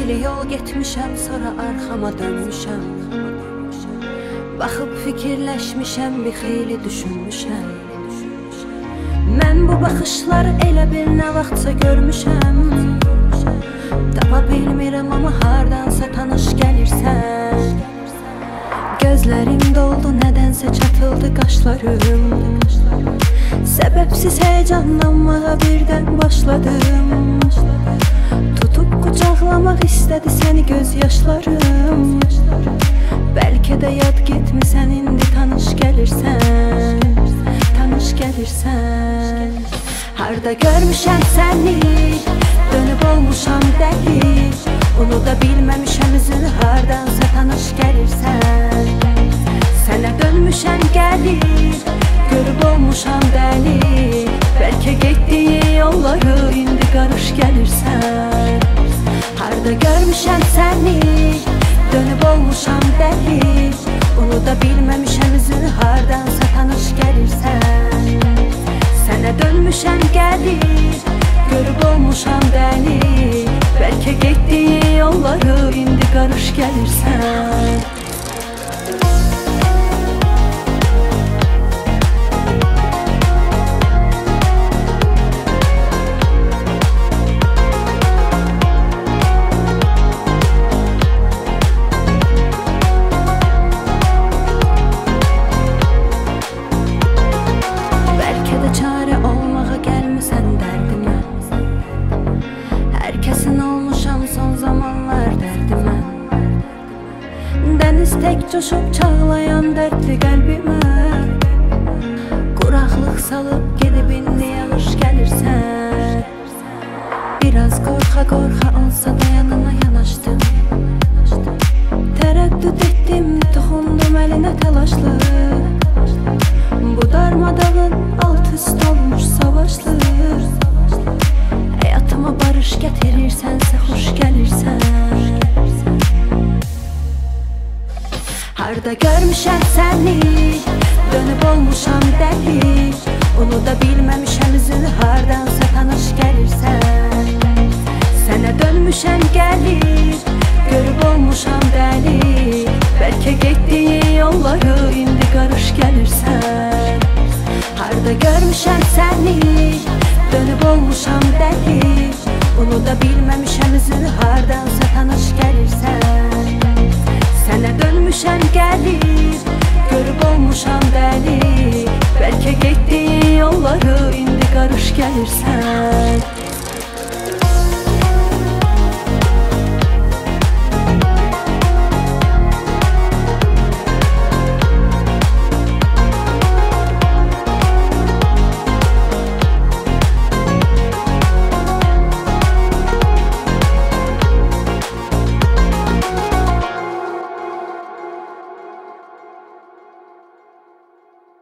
xeyli yol getmişəm, sonra arxama dönmüşəm. Baxıb fikirləşmişəm, bir xeyli düşünmüşəm. Mən bu baxışları elə bil nə vaxtsa görmüşəm. Tapa bilmirəm amma hardansa tanış gəlirsən. Gözlərim doldu, nədənsə çatıldı qaşlarım. Səbəbsiz heyecanlanmağa birdən başladım. Tutub qucaqlamaq istədi səni göz yaşlarım. Bəlkə də yad getmisən, indi tanış gəlirsən. Tanış gəlirsən. Harda görmüşəm səni, dönüb olmuşam dəli. Unuda bilməmişəm üzünü, hardansa tanış gəlirsən. Sənə dönmüşəm gəlib, görüb olmuşam dəli. Bəlkə getdiyi yolları indi qarış gəlirsən. Harda görmüşəm səni, dönüb olmuşam dəli. Unuda bilməmişəm üzünü, hardansa tanış gəlirsən. Sənə dönmüşəm gəlib, görüb olmuşam dəli. Bəlkə getdiyi yolları indi qarış gəlirsən. Dəniz tək coşub çağlayan dərdli qəlbimə. Quraqlıq salıb gedib indi yağış gəlirsən. Biraz qorxa-qorxa olsa da yanına yanaşdım. Tərəddüd etdim, toxundum əlinə təlaşlı. Bu darmadağın alt üst olmuş savaşlı. Həyatıma barış gətirirsənsə xoş gəlirsən. Harda görmüşəm səni, dönüb olmuşam dəli. Unuda bilməmişəm üzünü, hardansa tanış gəlirsən. Sənə dönmüşəm gəlib, görüb olmuşam dəli. Bəlkə getdiyi yolları indi qarış gəlirsən. Harda görmüşəm səni, dönüb olmuşam dəli. Unuda bilməmişəm üzünü, hardansa tanış gəlirsən. Sənə dönmüşəm gəlib, görüb olmuşam dəli. Bəlkə getdiyi yolları indi qarış gəlirsən.